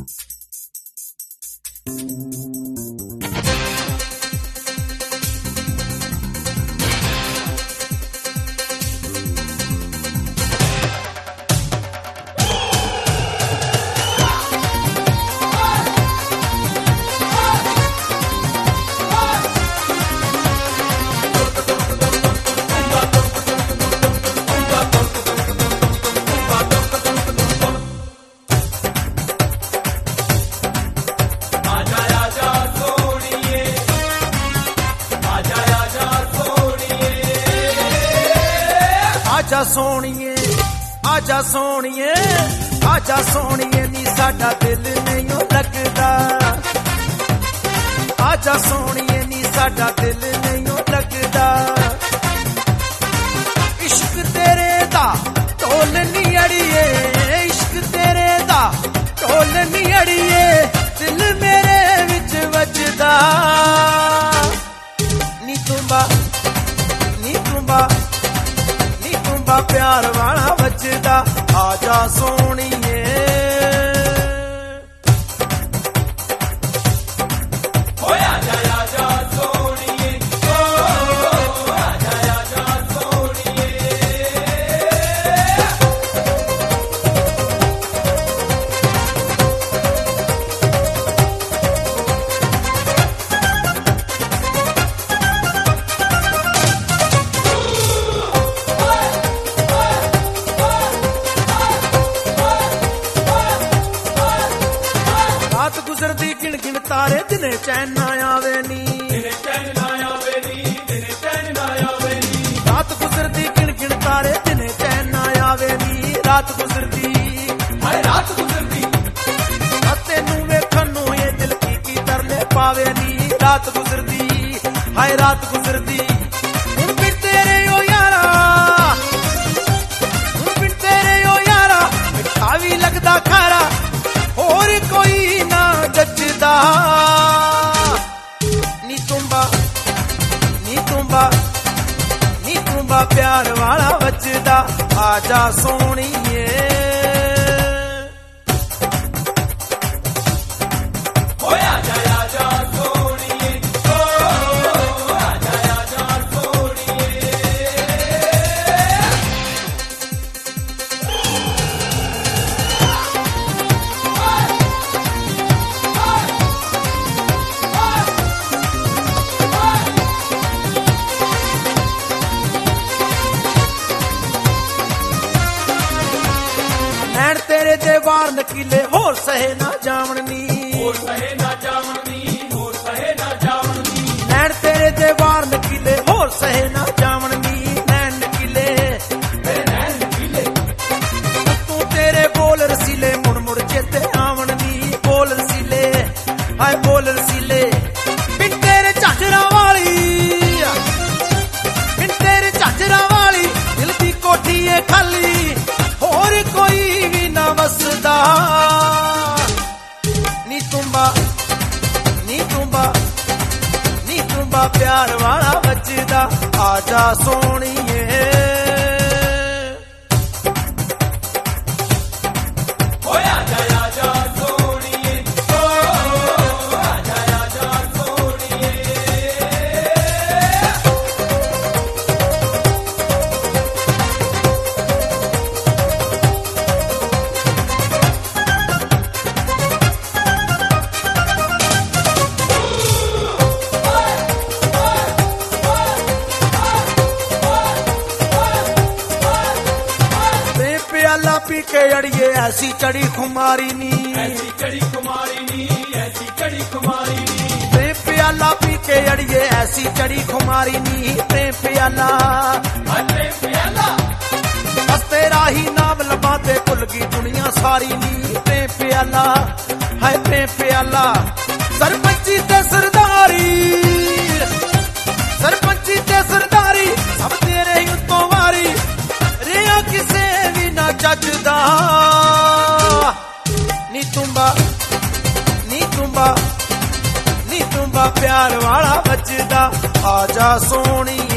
आजा सोनिए आजा सोनिए आजा सोनिए नी साडा दिल नहीं लगदा आजा सोनिए नी साडा दिल नहीं लगदा इश्क तेरे दा ढोल नी अड़िए इश्क तेरे दा ढोल नी अड़िए दिल मेरे विच वजदा नी तुंबा प्यार वाला बजदा आजा सोनिए आजा आजा सोनिए आजा आजा सोनिए रात गुजरदी गिन गिन तारे दिने चैन ना आवे नी रात गुजरदी गिन गिन तारे दिने चैन ना आवे नी रात गुजरदी तेनू वेखण नू ये दिल की तरले पावे नी रात गुजरदी हाय रात गुजरदी हुण फिर तेरे ओ यारा मिठा भी लगदा खारा होर कोई ना जचदा नी तुंबा प्यार वाला बजदा आजा सोनिए आजा आजा सोनिए आजा आजा सोनिए नैन तेरे दे वार नकीले होर सहे ना जावनी नैन तेरे दे वार नकीले होर सहे ना जावनी नैन नकीले तू तेरे बोल रसीले मुड़ मुड़ चेते आवनी बोल रसीले हाय बोल रसीले बिन तेरे झांझरा वाली दिल दी कोठी है खाली होर कोई भी ना वसदा नी तुंबा प्यार वाला बजदा आजा सोनिए आजा आजा सोनिए आजा आजा सोनिए प्याला पी के अड़िए ऐसी चढ़ी खुमारी नी प्रेम प्याला पी के अड़िए ऐसी चढ़ी खुमारी नी प्रेम प्याला बस तेरा ही नाम लबाते भुल गई दुनिया सारी नी प्रेम प्याला हाय प्रेम प्याला सरपंची ते सरदारी सब तेरे ही उत्तों वारी रेया किसे भी ना जचदा नी तुंबा प्यार वाला बजदा आजा सोनिए